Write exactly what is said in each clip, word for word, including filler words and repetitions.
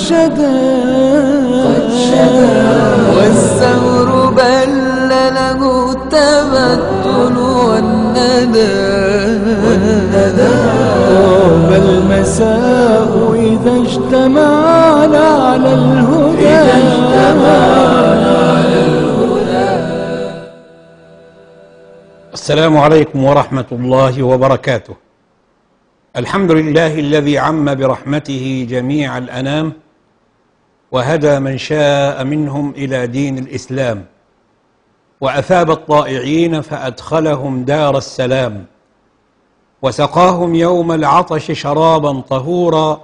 شدا والثور بل له التبتل والندى طاب المساء إذا اجتمعنا على الهدى. السلام عليكم ورحمة الله وبركاته. الحمد لله الذي عم برحمته جميع الأنام وهدى من شاء منهم إلى دين الإسلام وأثاب الطائعين فأدخلهم دار السلام وسقاهم يوم العطش شرابا طهورا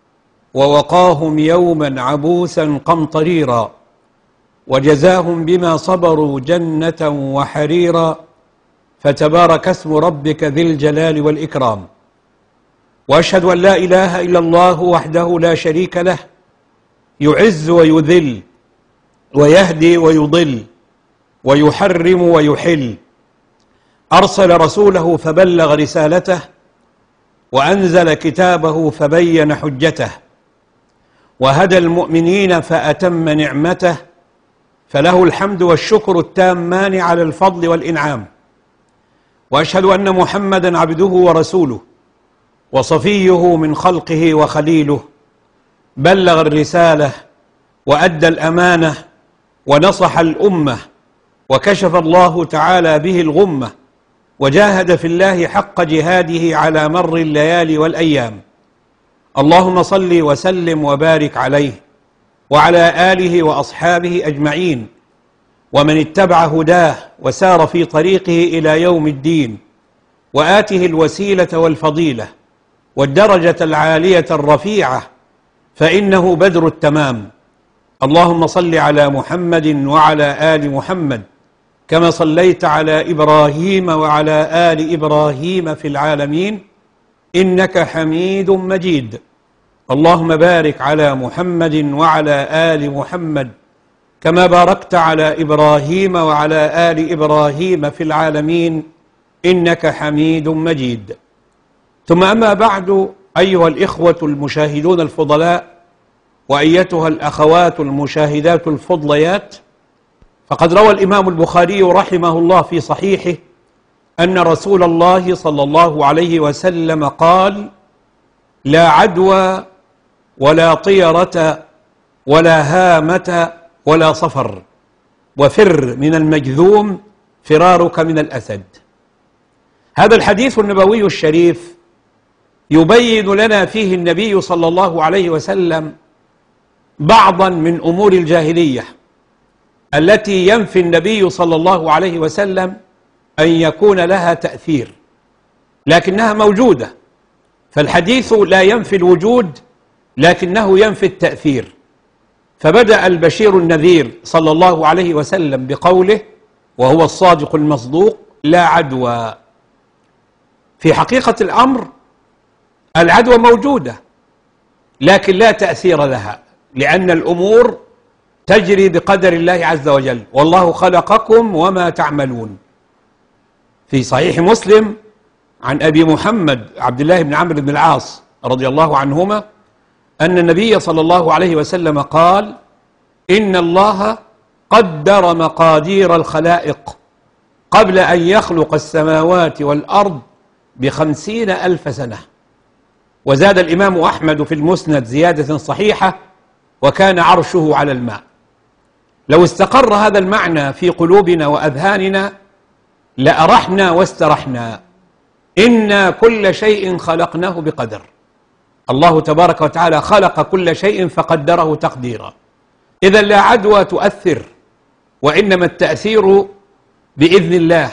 ووقاهم يوما عبوسا قمطريرا وجزاهم بما صبروا جنة وحريرا فتبارك اسم ربك ذي الجلال والإكرام. وأشهد أن لا إله إلا الله وحده لا شريك له يعز ويذل ويهدي ويضل ويحرم ويحل. أرسل رسوله فبلغ رسالته وأنزل كتابه فبين حجته وهدى المؤمنين فأتم نعمته فله الحمد والشكر التامان على الفضل والإنعام. وأشهد أن محمدا عبده ورسوله وصفيه من خلقه وخليله بلغ الرسالة وأدى الأمانة ونصح الأمة وكشف الله تعالى به الغمة وجاهد في الله حق جهاده على مر الليالي والأيام. اللهم صل وسلم وبارك عليه وعلى آله وأصحابه أجمعين ومن اتبع هداه وسار في طريقه إلى يوم الدين وآته الوسيلة والفضيلة والدرجة العالية الرفيعة فإنه بدر التمام. اللهم صل على محمد وعلى آل محمد كما صليت على إبراهيم وعلى آل إبراهيم في العالمين إنك حميد مجيد. اللهم بارك على محمد وعلى آل محمد كما باركت على إبراهيم وعلى آل إبراهيم في العالمين إنك حميد مجيد. ثم أما بعد، أيها الإخوة المشاهدون الفضلاء وأيتها الأخوات المشاهدات الفضليات، فقد روى الإمام البخاري رحمه الله في صحيحه أن رسول الله صلى الله عليه وسلم قال: لا عدوى ولا طيرة ولا هامة ولا صفر، وفر من المجذوم فرارك من الأسد. هذا الحديث النبوي الشريف يبين لنا فيه النبي صلى الله عليه وسلم بعضا من أمور الجاهلية التي ينفي النبي صلى الله عليه وسلم أن يكون لها تأثير، لكنها موجودة. فالحديث لا ينفي الوجود لكنه ينفي التأثير. فبدأ البشير النذير صلى الله عليه وسلم بقوله وهو الصادق المصدوق: لا عدوى. في حقيقة الأمر العدوى موجودة لكن لا تأثير لها، لأن الأمور تجري بقدر الله عز وجل، والله خلقكم وما تعملون. في صحيح مسلم عن أبي محمد عبد الله بن عمرو بن العاص رضي الله عنهما أن النبي صلى الله عليه وسلم قال: إن الله قدر مقادير الخلائق قبل أن يخلق السماوات والأرض بخمسين ألف سنة. وزاد الإمام أحمد في المسند زيادة صحيحة: وكان عرشه على الماء. لو استقر هذا المعنى في قلوبنا وأذهاننا لأرحنا واسترحنا. إنا كل شيء خلقناه بقدر. الله تبارك وتعالى خلق كل شيء فقدره تقديرا. إذا لا عدوى تؤثر، وإنما التأثير بإذن الله.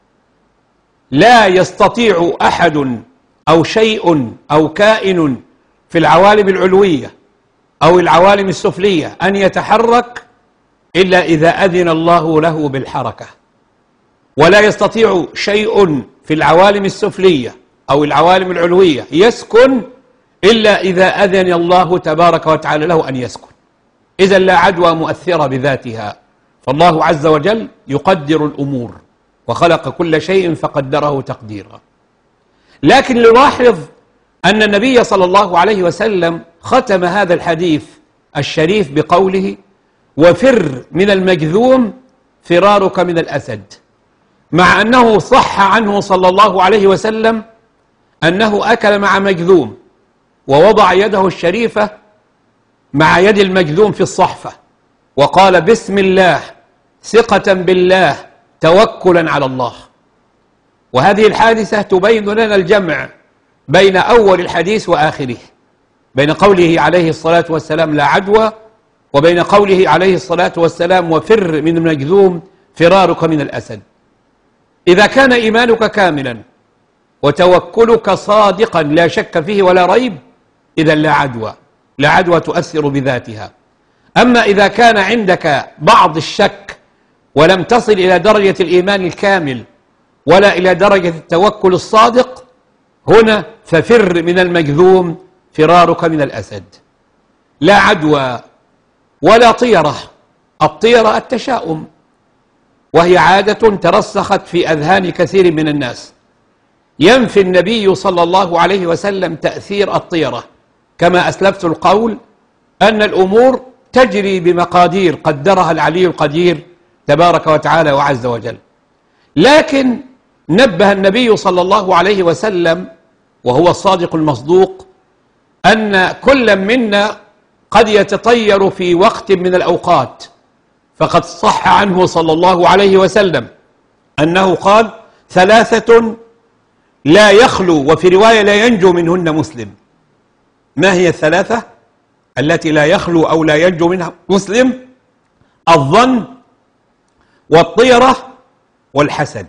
لا يستطيع أحد أو شيء أو كائن في العوالم العلوية أو العوالم السفلية أن يتحرك إلا إذا أذن الله له بالحركة، ولا يستطيع شيء في العوالم السفلية أو العوالم العلوية يسكن إلا إذا أذن الله تبارك وتعالى له أن يسكن. إذا لا عدوى مؤثرة بذاتها، فالله عز وجل يقدر الأمور وخلق كل شيء فقدره تقديرا. لكن نلاحظ أن النبي صلى الله عليه وسلم ختم هذا الحديث الشريف بقوله وفر من المجذوم فرارك من الأسد، مع أنه صح عنه صلى الله عليه وسلم أنه أكل مع مجذوم ووضع يده الشريفة مع يد المجذوم في الصحفة وقال بسم الله ثقة بالله توكلا على الله. وهذه الحادثة تبين لنا الجمع بين أول الحديث وآخره، بين قوله عليه الصلاة والسلام لا عدوى وبين قوله عليه الصلاة والسلام وفر من المجذوم فرارك من الأسد. إذا كان إيمانك كاملا وتوكلك صادقا لا شك فيه ولا ريب إذا لا عدوى، لا عدوى تؤثر بذاتها. أما إذا كان عندك بعض الشك ولم تصل إلى درجة الإيمان الكامل ولا إلى درجة التوكل الصادق، هنا ففر من المجذوم فرارك من الأسد. لا عدوى ولا طيرة. الطيرة التشاؤم، وهي عادة ترسخت في أذهان كثير من الناس. ينفي النبي صلى الله عليه وسلم تأثير الطيرة، كما أسلفت القول أن الأمور تجري بمقادير قدرها العلي القدير تبارك وتعالى وعز وجل. لكن نبه النبي صلى الله عليه وسلم وهو الصادق المصدوق أن كل منا قد يتطير في وقت من الأوقات، فقد صح عنه صلى الله عليه وسلم أنه قال ثلاثة لا يخلو وفي رواية لا ينجو منهن مسلم. ما هي الثلاثة التي لا يخلو أو لا ينجو منها مسلم؟ الظن والطيرة والحسد.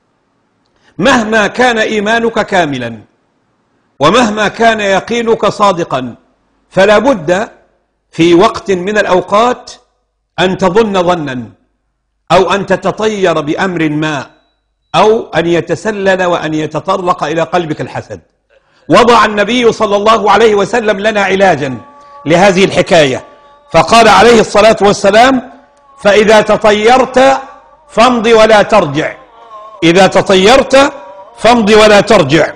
مهما كان إيمانك كاملا ومهما كان يقينك صادقا فلا بد في وقت من الأوقات أن تظن ظنا أو أن تتطير بأمر ما أو أن يتسلل وأن يتطرق إلى قلبك الحسد. وضع النبي صلى الله عليه وسلم لنا علاجا لهذه الحكاية، فقال عليه الصلاة والسلام فإذا تطيرت فامض ولا ترجع، إذا تطيرت فامض ولا ترجع،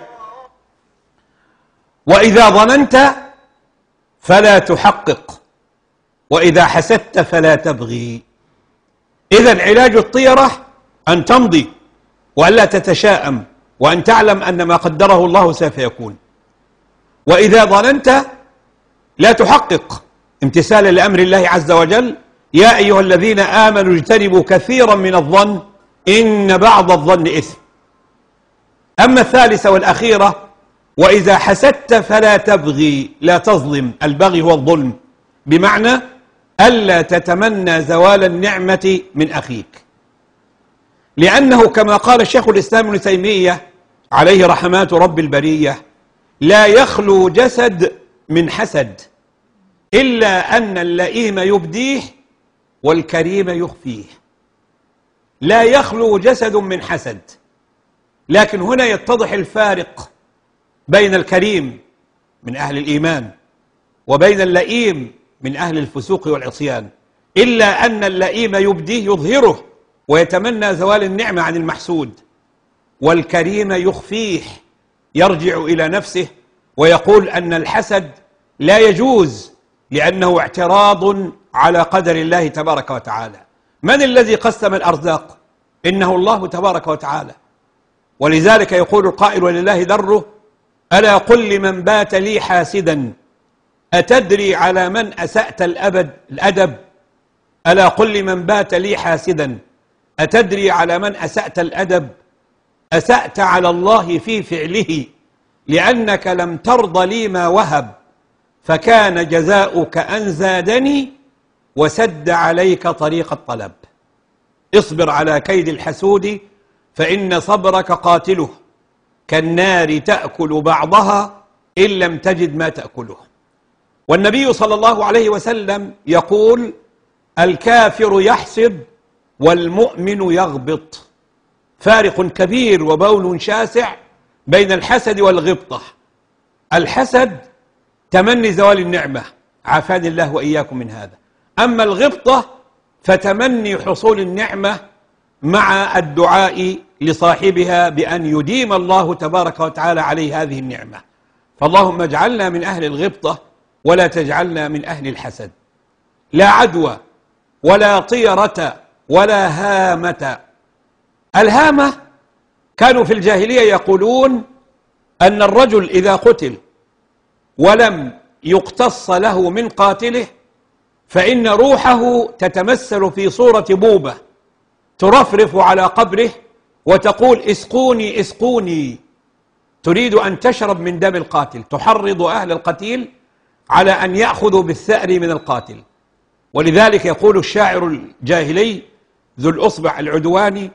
وإذا ظننت فلا تحقق، وإذا حسدت فلا تبغي. إذن علاج الطيرة أن تمضي وألا تتشاءم وأن تعلم أن ما قدره الله سوف يكون. وإذا ظننت لا تحقق امتثالا لأمر الله عز وجل يا أيها الذين آمنوا اجتنبوا كثيرا من الظن إن بعض الظن إثم. أما الثالثة والأخيرة وإذا حسدت فلا تبغي، لا تظلم. البغي هو الظلم، بمعنى ألا تتمنى زوال النعمة من أخيك، لأنه كما قال الشيخ الإسلام ابن تيمية عليه رحمات رب البرية لا يخلو جسد من حسد إلا أن اللئيم يبديه والكريم يخفيه. لا يخلو جسد من حسد، لكن هنا يتضح الفارق بين الكريم من أهل الإيمان وبين اللئيم من أهل الفسوق والعصيان، إلا أن اللئيم يبديه يظهره ويتمنى زوال النعمة عن المحسود، والكريم يخفيه يرجع إلى نفسه ويقول أن الحسد لا يجوز لأنه اعتراض على قدر الله تبارك وتعالى. من الذي قسم الأرزاق؟ إنه الله تبارك وتعالى. ولذلك يقول القائل ولله دره ألا قل لمن بات لي حاسدا أتدري على من أسأت الأبد الأدب؟ ألا قل لمن بات لي حاسدا أتدري على من أسأت الأدب؟ أسأت على الله في فعله لأنك لم ترض لي ما وهب، فكان جزاؤك أن زادني وسد عليك طريق الطلب. اصبر على كيد الحسود فإن صبرك قاتله، كالنار تأكل بعضها إن لم تجد ما تأكله. والنبي صلى الله عليه وسلم يقول الكافر يحسد والمؤمن يغبط. فارق كبير وبون شاسع بين الحسد والغبطة. الحسد تمني زوال النعمة، عافاني الله وإياكم من هذا. أما الغبطة فتمني حصول النعمة مع الدعاء لصاحبها بأن يديم الله تبارك وتعالى عليه هذه النعمة. فاللهم اجعلنا من أهل الغبطة ولا تجعلنا من أهل الحسد. لا عدوى ولا طيرة ولا هامة. الهامة كانوا في الجاهلية يقولون أن الرجل إذا قتل ولم يقتص له من قاتله فإن روحه تتمثل في صورة بوبة ترفرف على قبره وتقول اسقوني اسقوني، تريد أن تشرب من دم القاتل، تحرض أهل القتيل على أن يأخذوا بالثأر من القاتل. ولذلك يقول الشاعر الجاهلي ذو الأصبع العدواني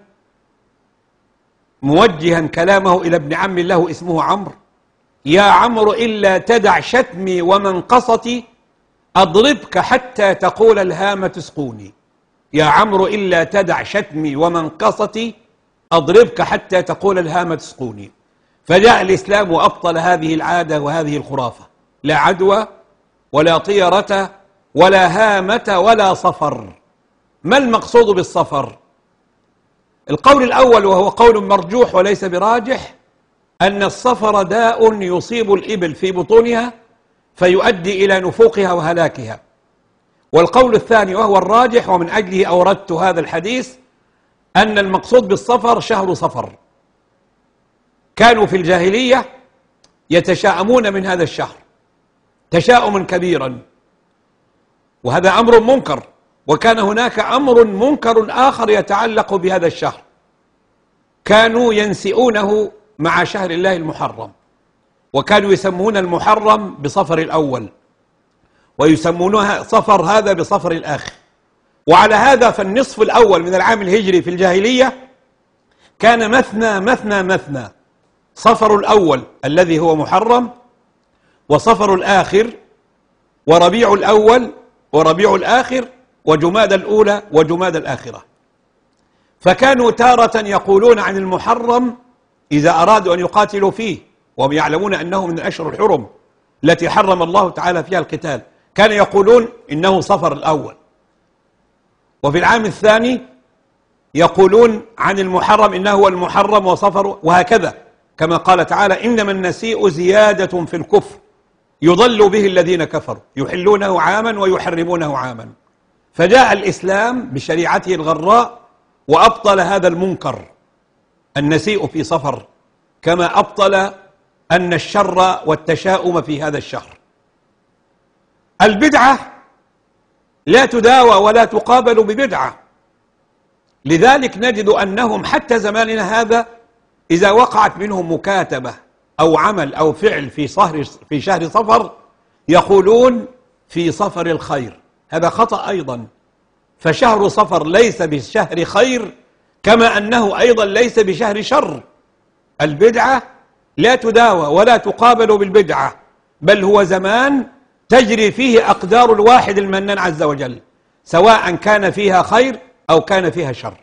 موجها كلامه إلى ابن عم له اسمه عمرو: يا عمرو إلا تدع شتمي ومنقصتي أضربك حتى تقول الهامة اسقوني. يا عمرو إلا تدع شتمي ومنقصتي أضربك حتى تقول الهامة اسقوني. فجاء الإسلام وأبطل هذه العادة وهذه الخرافة. لا عدوى ولا طيرة ولا هامة ولا صفر. ما المقصود بالصفر؟ القول الأول وهو قول مرجوح وليس براجح أن الصفر داء يصيب الإبل في بطونها فيؤدي إلى نفوقها وهلاكها. والقول الثاني وهو الراجح ومن أجله أوردت هذا الحديث أن المقصود بالصفر شهر صفر. كانوا في الجاهلية يتشاءمون من هذا الشهر تشاؤما كبيرا، وهذا أمر منكر. وكان هناك أمر منكر آخر يتعلق بهذا الشهر، كانوا ينسئونه مع شهر الله المحرم، وكانوا يسمون المحرم بصفر الأول ويسمونها صفر هذا بصفر الآخر. وعلى هذا فالنصف الأول من العام الهجري في الجاهلية كان مثنى مثنى مثنى، صفر الأول الذي هو محرم، وصفر الآخر، وربيع الأول وربيع الآخر، وجماد الأولى وجماد الآخرة. فكانوا تارة يقولون عن المحرم إذا أرادوا أن يقاتلوا فيه وهم يعلمون أنه من الأشهر الحرم التي حرم الله تعالى فيها القتال، كانوا يقولون إنه صفر الأول. وفي العام الثاني يقولون عن المحرم إنه هو المحرم وصفر، وهكذا كما قال تعالى: إنما النسيء زيادة في الكفر يضل به الذين كفروا يحلونه عاما ويحرمونه عاما. فجاء الإسلام بشريعته الغراء وأبطل هذا المنكر النسيء في صفر، كما أبطل أن الشر والتشاؤم في هذا الشهر. البدعة لا تداوى ولا تقابل ببدعة، لذلك نجد أنهم حتى زماننا هذا إذا وقعت منهم مكاتبة أو عمل أو فعل في صهر في شهر صفر يقولون في صفر الخير. هذا خطأ أيضا، فشهر صفر ليس بشهر خير كما أنه أيضا ليس بشهر شر. البدعة لا تداوى ولا تقابل بالبدعة، بل هو زمان تجري فيه أقدار الواحد المنان عز وجل، سواء كان فيها خير أو كان فيها شر.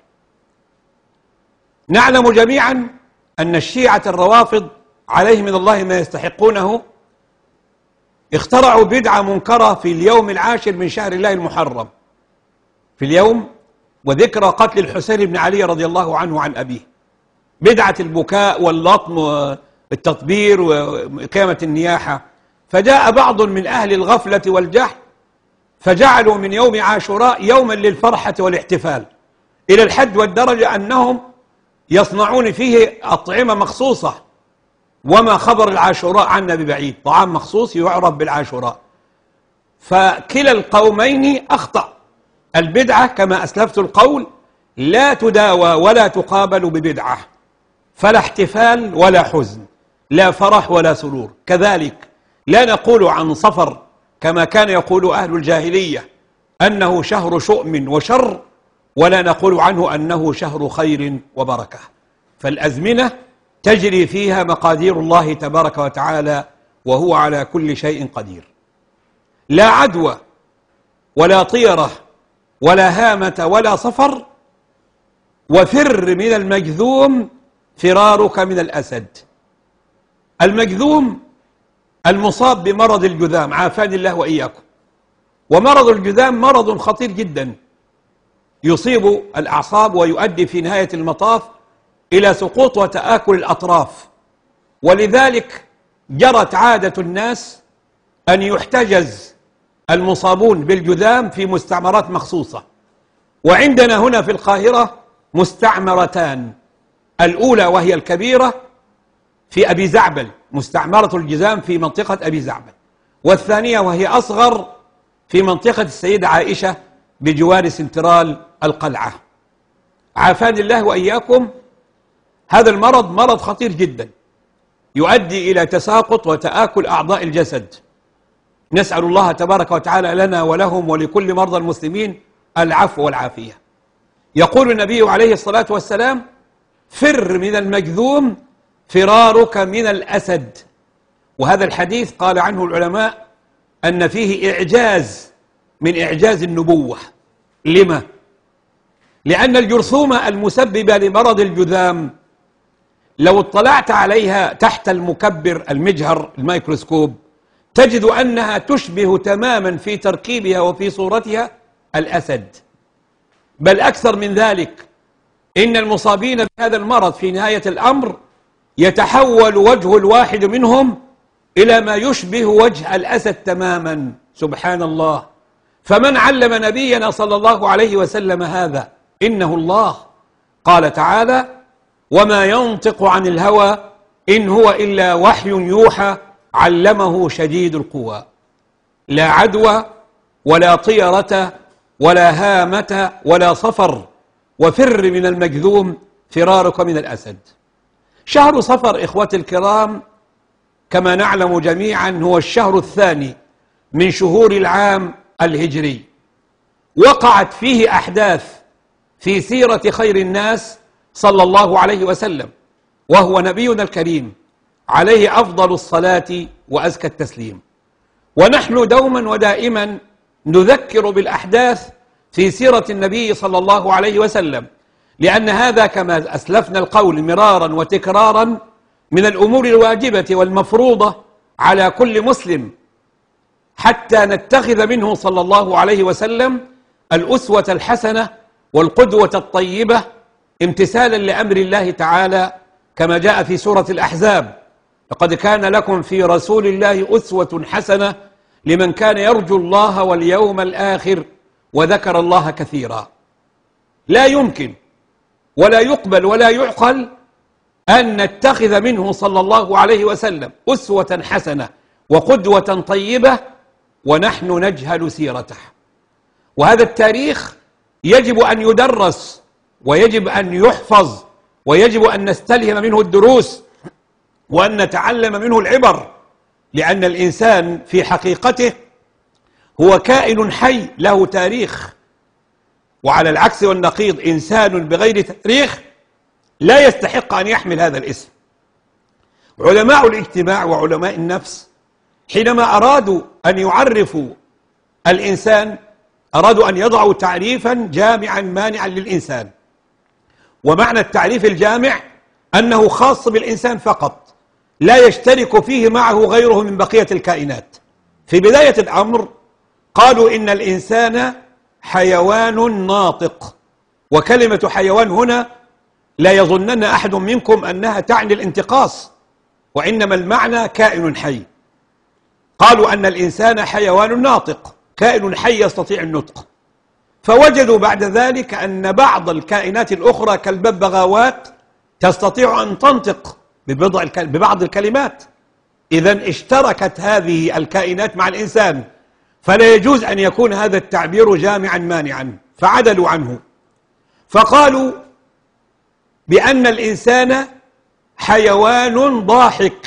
نعلم جميعا أن الشيعة الروافض عليهم من الله ما يستحقونه اخترعوا بدعة منكرة في اليوم العاشر من شهر الله المحرم، في اليوم وذكرى قتل الحسين بن علي رضي الله عنه عن أبيه، بدعة البكاء واللطم والتطبير وإقامة النياحة. فجاء بعض من أهل الغفلة والجهل فجعلوا من يوم عاشوراء يوما للفرحة والاحتفال، إلى الحد والدرجة أنهم يصنعون فيه أطعمة مخصوصة، وما خبر العاشوراء عنا ببعيد، طعام مخصوص يعرف بالعاشوراء. فكلا القومين أخطأ. البدعة كما أسلفت القول لا تداوى ولا تقابل ببدعة، فلا احتفال ولا حزن، لا فرح ولا سرور. كذلك لا نقول عن صفر كما كان يقول أهل الجاهلية أنه شهر شؤم وشر، ولا نقول عنه أنه شهر خير وبركة. فالأزمنة تجري فيها مقادير الله تبارك وتعالى، وهو على كل شيء قدير. لا عدوى ولا طيرة ولا هامة ولا صفر، وفر من المجذوم فرارك من الأسد. المجذوم المصاب بمرض الجذام، عافاني الله وإياكم. ومرض الجذام مرض خطير جدا يصيب الأعصاب ويؤدي في نهاية المطاف إلى سقوط وتآكل الأطراف. ولذلك جرت عادة الناس أن يحتجز المصابون بالجذام في مستعمرات مخصوصة. وعندنا هنا في القاهرة مستعمرتان، الأولى وهي الكبيرة في أبي زعبل، مستعمرة الجذام في منطقة أبي زعبل، والثانية وهي أصغر في منطقة السيدة عائشة بجوار سنترال القلعة. عافاني الله وإياكم. هذا المرض مرض خطير جدا، يؤدي إلى تساقط وتآكل أعضاء الجسد. نسأل الله تبارك وتعالى لنا ولهم ولكل مرضى المسلمين العفو والعافية. يقول النبي عليه الصلاة والسلام: فر من المجذوم فرارك من الأسد. وهذا الحديث قال عنه العلماء أن فيه إعجاز من إعجاز النبوة. لما؟ لأن الجرثومة المسببة لمرض الجذام لو اطلعت عليها تحت المكبر المجهر الميكروسكوب تجد أنها تشبه تماما في تركيبها وفي صورتها الأسد. بل أكثر من ذلك، إن المصابين بهذا المرض في نهاية الأمر يتحول وجه الواحد منهم إلى ما يشبه وجه الأسد تماما. سبحان الله. فمن علم نبينا صلى الله عليه وسلم هذا؟ إنه الله. قال تعالى: وما ينطق عن الهوى إن هو إلا وحي يوحى علمه شديد القوى. لا عدوى ولا طيرة ولا هامة ولا صفر، وفر من المجذوم فرارك من الأسد. شهر صفر إخوتي الكرام كما نعلم جميعا هو الشهر الثاني من شهور العام الهجري، وقعت فيه أحداث في سيرة خير الناس صلى الله عليه وسلم، وهو نبينا الكريم عليه أفضل الصلاة وأزكى التسليم. ونحن دوما ودائما نذكر بالأحداث في سيرة النبي صلى الله عليه وسلم، لأن هذا كما أسلفنا القول مرارا وتكرارا من الأمور الواجبة والمفروضة على كل مسلم، حتى نتخذ منه صلى الله عليه وسلم الأسوة الحسنة والقدوة الطيبة امتثالا لأمر الله تعالى كما جاء في سورة الأحزاب: لقد كان لكم في رسول الله أسوة حسنة لمن كان يرجو الله واليوم الآخر وذكر الله كثيرا. لا يمكن ولا يقبل ولا يعقل أن نتخذ منه صلى الله عليه وسلم أسوة حسنة وقدوة طيبة ونحن نجهل سيرته. وهذا التاريخ يجب أن يدرس ويجب أن يحفظ ويجب أن نستلهم منه الدروس وأن نتعلم منه العبر، لأن الإنسان في حقيقته هو كائن حي له تاريخ، وعلى العكس والنقيض إنسان بغير تاريخ لا يستحق أن يحمل هذا الاسم. علماء الاجتماع وعلماء النفس حينما أرادوا أن يعرفوا الإنسان أرادوا أن يضعوا تعريفا جامعا مانعا للإنسان. ومعنى التعريف الجامع أنه خاص بالإنسان فقط، لا يشترك فيه معه غيره من بقية الكائنات. في بداية الأمر قالوا إن الإنسان حيوان ناطق، وكلمة حيوان هنا لا يظنن أحد منكم أنها تعني الانتقاص، وإنما المعنى كائن حي. قالوا أن الإنسان حيوان ناطق، كائن حي يستطيع النطق. فوجدوا بعد ذلك أن بعض الكائنات الأخرى كالببغاوات تستطيع أن تنطق ببعض الكلمات. إذن اشتركت هذه الكائنات مع الإنسان، فلا يجوز أن يكون هذا التعبير جامعا مانعا، فعدلوا عنه فقالوا بأن الإنسان حيوان ضاحك.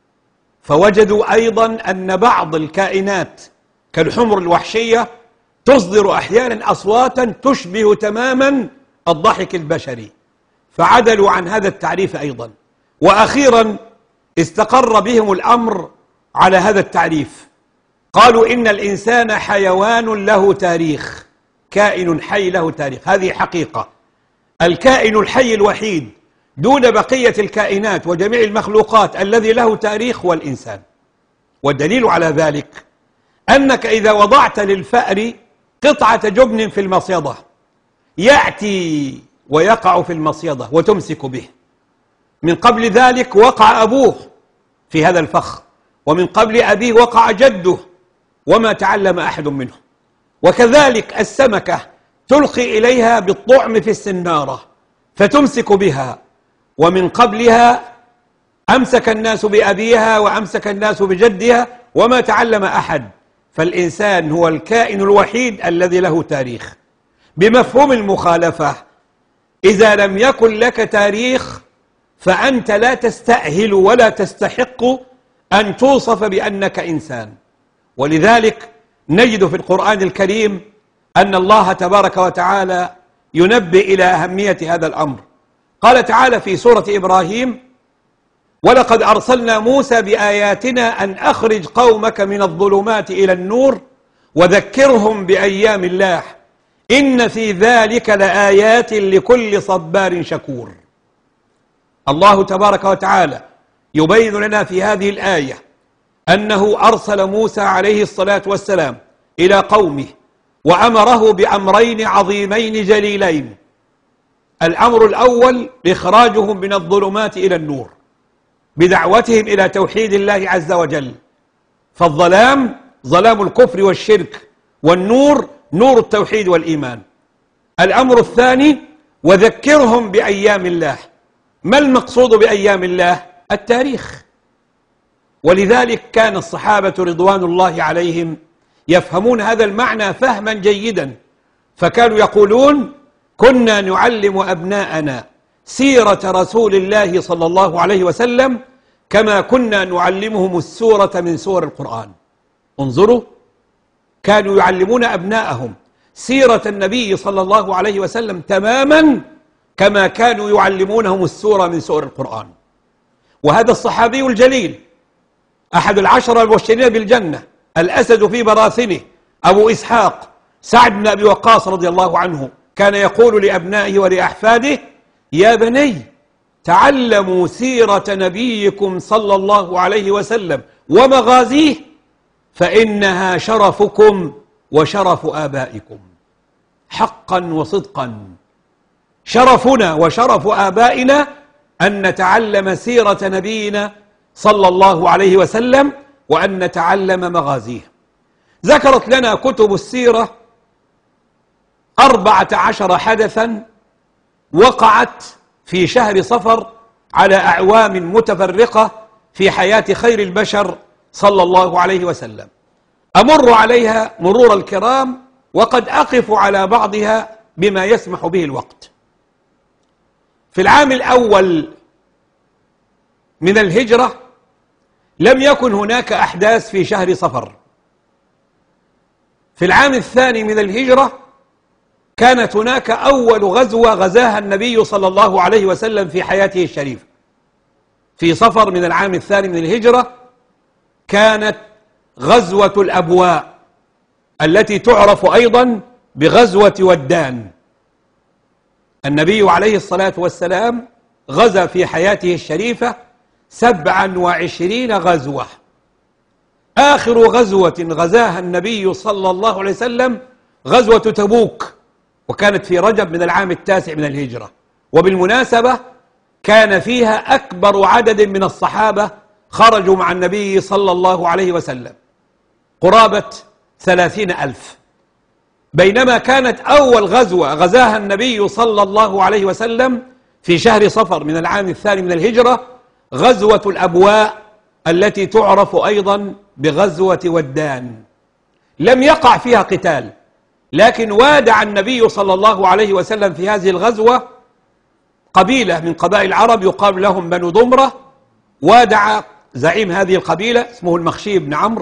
فوجدوا أيضا أن بعض الكائنات كالحمر الوحشية تصدر أحيانا أصواتا تشبه تماما الضحك البشري، فعدلوا عن هذا التعريف أيضا. وأخيرا استقر بهم الأمر على هذا التعريف، قالوا إن الإنسان حيوان له تاريخ، كائن حي له تاريخ. هذه حقيقة. الكائن الحي الوحيد دون بقية الكائنات وجميع المخلوقات الذي له تاريخ هو الإنسان. والدليل على ذلك أنك إذا وضعت للفأر قطعة جبن في المصيدة يأتي ويقع في المصيدة وتمسك به. من قبل ذلك وقع أبوه في هذا الفخ، ومن قبل أبيه وقع جده، وما تعلم أحد منهم. وكذلك السمكة تلقي إليها بالطعم في السنارة فتمسك بها، ومن قبلها أمسك الناس بأبيها وأمسك الناس بجدها وما تعلم أحد. فالإنسان هو الكائن الوحيد الذي له تاريخ. بمفهوم المخالفة، إذا لم يكن لك تاريخ فأنت لا تستأهل ولا تستحق أن توصف بأنك إنسان. ولذلك نجد في القرآن الكريم أن الله تبارك وتعالى ينبه إلى أهمية هذا الأمر. قال تعالى في سورة إبراهيم: ولقد أرسلنا موسى بآياتنا أن أخرج قومك من الظلمات إلى النور وذكرهم بأيام الله إن في ذلك لآيات لكل صبار شكور. الله تبارك وتعالى يبين لنا في هذه الآية أنه أرسل موسى عليه الصلاة والسلام إلى قومه وأمره بأمرين عظيمين جليلين. الأمر الأول إخراجهم من الظلمات إلى النور بدعوتهم إلى توحيد الله عز وجل، فالظلام ظلام الكفر والشرك، والنور نور التوحيد والإيمان. الأمر الثاني: وذكرهم بأيام الله. ما المقصود بأيام الله؟ التاريخ. ولذلك كان الصحابة رضوان الله عليهم يفهمون هذا المعنى فهما جيدا، فكانوا يقولون: كنا نعلم أبناءنا سيرة رسول الله صلى الله عليه وسلم كما كنا نعلمهم السورة من سور القرآن. انظروا، كانوا يعلمون أبناءهم سيرة النبي صلى الله عليه وسلم تماما كما كانوا يعلمونهم السورة من سور القرآن. وهذا الصحابي الجليل أحد العشرة المبشرين بالجنة، الأسد في براثنه، أبو إسحاق سعد بن أبي وقاص رضي الله عنه، كان يقول لأبنائه ولأحفاده: يا بني تعلموا سيرة نبيكم صلى الله عليه وسلم ومغازيه فإنها شرفكم وشرف آبائكم. حقا وصدقا شرفنا وشرف آبائنا أن نتعلم سيرة نبينا صلى الله عليه وسلم وأن نتعلم مغازيه. ذكرت لنا كتب السيرة أربعة عشر حدثا وقعت في شهر صفر على أعوام متفرقة في حياة خير البشر صلى الله عليه وسلم. أمر عليها مرور الكرام وقد أقف على بعضها بما يسمح به الوقت. في العام الأول من الهجرة لم يكن هناك أحداث في شهر صفر. في العام الثاني من الهجرة كانت هناك أول غزوة غزاها النبي صلى الله عليه وسلم في حياته الشريفة. في صفر من العام الثاني من الهجرة كانت غزوة الأبواء التي تعرف أيضا بغزوة ودان. النبي عليه الصلاة والسلام غزا في حياته الشريفة سبعا وعشرين غزوة. آخر غزوة غزاها النبي صلى الله عليه وسلم غزوة تبوك، وكانت في رجب من العام التاسع من الهجرة. وبالمناسبة كان فيها أكبر عدد من الصحابة خرجوا مع النبي صلى الله عليه وسلم، قرابة ثلاثين ألف. بينما كانت أول غزوة غزاها النبي صلى الله عليه وسلم في شهر صفر من العام الثاني من الهجرة غزوة الأبواء التي تعرف أيضا بغزوة ودان. لم يقع فيها قتال، لكن وادع النبي صلى الله عليه وسلم في هذه الغزوة قبيلة من قبائل العرب يقال لهم بنو ضمرة. وادع زعيم هذه القبيلة اسمه المخشي بن عمرو،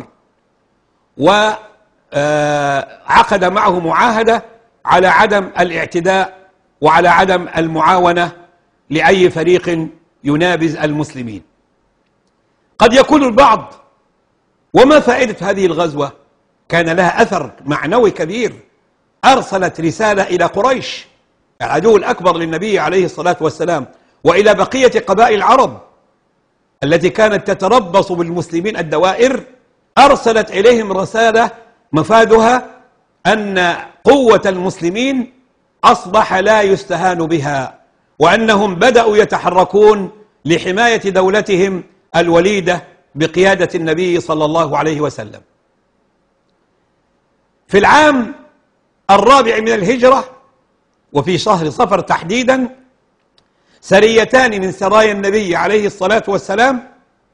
وعقد معه معاهدة على عدم الاعتداء وعلى عدم المعاونة لأي فريق ينابز المسلمين. قد يقول البعض: وما فائدة هذه الغزوة؟ كان لها أثر معنوي كبير. أرسلت رسالة إلى قريش العدو الأكبر للنبي عليه الصلاة والسلام وإلى بقية قبائل العرب التي كانت تتربص بالمسلمين الدوائر. أرسلت إليهم رسالة مفادها أن قوة المسلمين أصبح لا يستهان بها، وأنهم بدأوا يتحركون لحماية دولتهم الوليدة بقيادة النبي صلى الله عليه وسلم. في العام الرابع من الهجرة وفي شهر صفر تحديدا سريتان من سرايا النبي عليه الصلاة والسلام،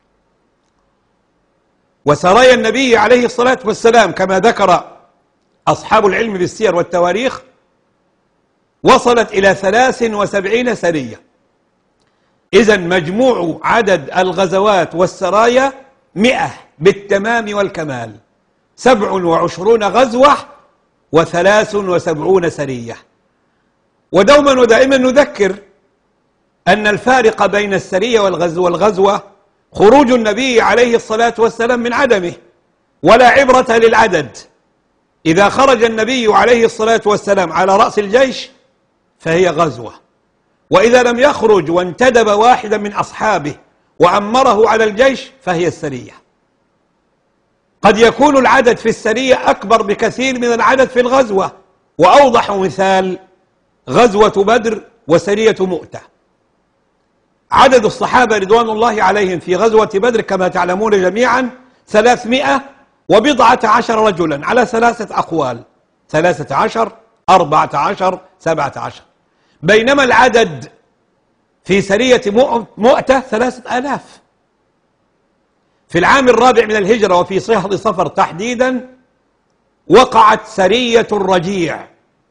وسرايا النبي عليه الصلاة والسلام كما ذكر أصحاب العلم بالسير والتواريخ وصلت إلى ثلاث وسبعين سرية. إذن مجموع عدد الغزوات والسرايا مئة بالتمام والكمال، سبع وعشرون غزوة وثلاث وسبعون سرية. ودوما ودائما نذكر أن الفارق بين السرية والغزو والغزوة خروج النبي عليه الصلاة والسلام من عدمه، ولا عبرة للعدد. إذا خرج النبي عليه الصلاة والسلام على رأس الجيش فهي غزوة، وإذا لم يخرج وانتدب واحدا من أصحابه وأمره على الجيش فهي السرية. قد يكون العدد في السرية أكبر بكثير من العدد في الغزوة، وأوضح مثال غزوة بدر وسرية مؤتة. عدد الصحابة رضوان الله عليهم في غزوة بدر كما تعلمون جميعا ثلاثمائة وبضعة عشر رجلا على ثلاثة أقوال، ثلاثة عشر، أربعة عشر، سبعة عشر، بينما العدد في سرية مؤتة ثلاثة آلاف. في العام الرابع من الهجرة وفي شهر صفر تحديدا وقعت سرية الرجيع.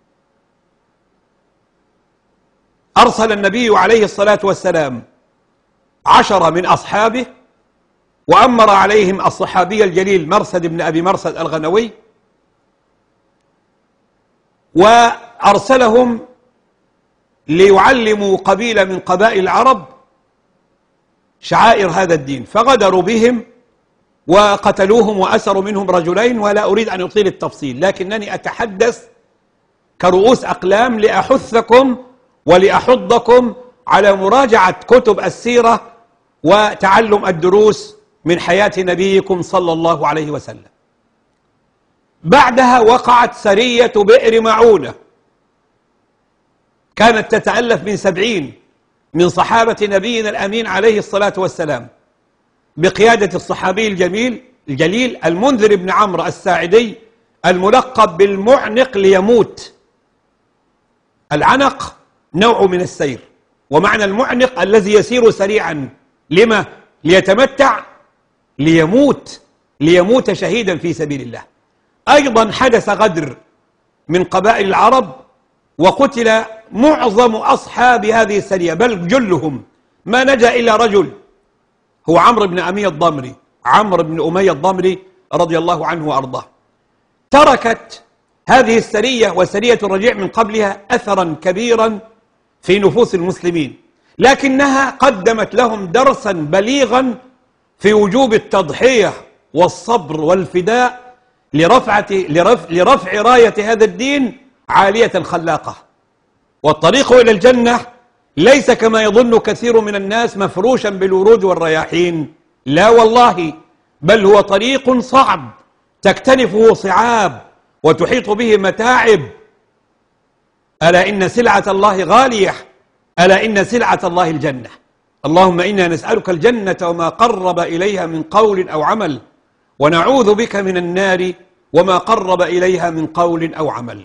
أرسل النبي عليه الصلاة والسلام عشرة من أصحابه وأمر عليهم الصحابي الجليل مرثد بن أبي مرثد الغنوي، وأرسلهم ليعلموا قبيلة من قبائل العرب شعائر هذا الدين، فغدروا بهم وقتلوهم وأسروا منهم رجلين، ولا أريد أن أطيل التفصيل، لكنني أتحدث كرؤوس أقلام لأحثكم ولأحضكم على مراجعة كتب السيرة وتعلم الدروس من حياة نبيكم صلى الله عليه وسلم. بعدها وقعت سرية بئر معونة، كانت تتألف من سبعين من صحابة نبينا الأمين عليه الصلاة والسلام بقيادة الصحابي الجميل الجليل المنذر بن عمرو الساعدي الملقب بالمعنق ليموت. العنق نوع من السير، ومعنى المعنق الذي يسير سريعا. لما؟ ليتمتع، ليموت، ليموت شهيدا في سبيل الله. أيضا حدث غدر من قبائل العرب وقتل معظم أصحاب هذه السرية، بل جلهم، ما نجا إلا رجل هو عمرو بن أمية الضمري، عمرو بن أمية الضمري رضي الله عنه وأرضاه. تركت هذه السرية وسرية الرجيع من قبلها أثرا كبيرا في نفوس المسلمين، لكنها قدمت لهم درسا بليغا في وجوب التضحية والصبر والفداء لرفعة لرفع, لرفع راية هذا الدين عالية خلاقة. والطريق إلى الجنة ليس كما يظن كثير من الناس مفروشا بالورود والرياحين، لا والله، بل هو طريق صعب تكتنفه صعاب وتحيط به متاعب. ألا إن سلعة الله غالية، ألا إن سلعة الله الجنة. اللهم إنا نسألك الجنة وما قرب إليها من قول أو عمل، ونعوذ بك من النار وما قرب إليها من قول أو عمل.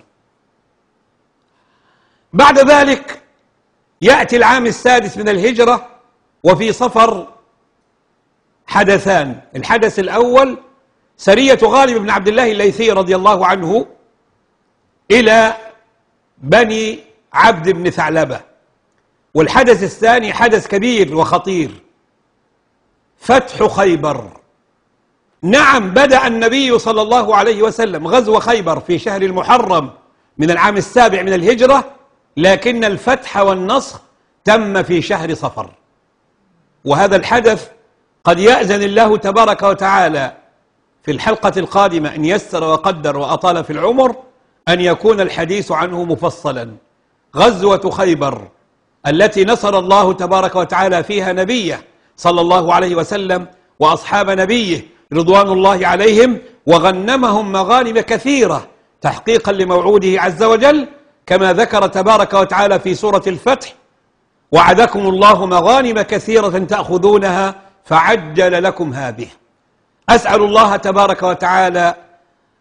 بعد ذلك يأتي العام السادس من الهجرة وفي صفر حدثان. الحدث الأول سرية غالب بن عبد الله الليثي رضي الله عنه إلى بني عبد بن ثعلبة، والحدث الثاني حدث كبير وخطير، فتح خيبر. نعم، بدأ النبي صلى الله عليه وسلم غزو خيبر في شهر المحرم من العام السابع من الهجرة، لكن الفتح والنصر تم في شهر صفر. وهذا الحدث قد يأذن الله تبارك وتعالى في الحلقة القادمة إن يسر وقدر وأطال في العمر أن يكون الحديث عنه مفصلا. غزوة خيبر التي نصر الله تبارك وتعالى فيها نبيه صلى الله عليه وسلم وأصحاب نبيه رضوان الله عليهم، وغنمهم مغانم كثيرة تحقيقا لموعوده عز وجل، كما ذكر تبارك وتعالى في سورة الفتح: وعدكم الله مغانم كثيرة تأخذونها فعجل لكم هذه. أسأل الله تبارك وتعالى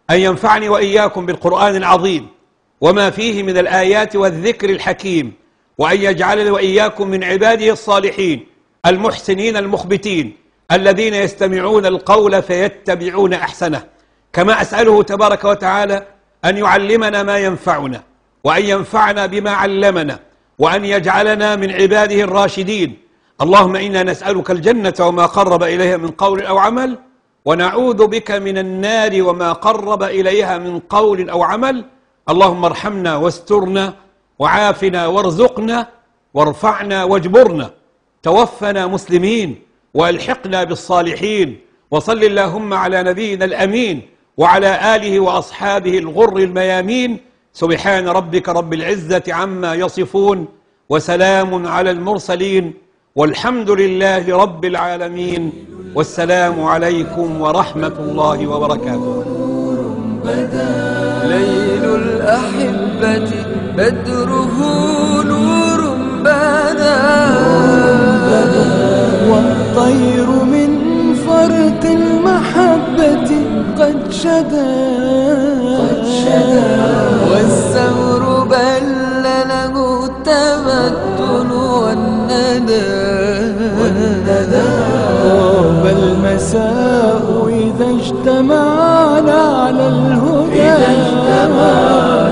أن ينفعني وإياكم بالقرآن العظيم وما فيه من الآيات والذكر الحكيم، وأن يجعلني وإياكم من عباده الصالحين المحسنين المخبتين الذين يستمعون القول فيتبعون أحسنه. كما أسأله تبارك وتعالى أن يعلمنا ما ينفعنا، وأن ينفعنا بما علمنا، وأن يجعلنا من عباده الراشدين. اللهم إنا نسألك الجنة وما قرب إليها من قول أو عمل، ونعوذ بك من النار وما قرب إليها من قول أو عمل. اللهم ارحمنا واسترنا وعافنا وارزقنا وارفعنا واجبرنا، توفنا مسلمين وألحقنا بالصالحين. وصل اللهم على نبينا الأمين وعلى آله وأصحابه الغر الميامين. سبحان ربك رب العزة عما يصفون، وسلام على المرسلين، والحمد لله رب العالمين. والسلام عليكم ورحمة الله وبركاته. ليل الأحبة بدره نور بدا، والطير من فرط المحبة قد شدا، والثور بل له التبتل والندى. طاب المساء إذا اجتمعنا على الهدى.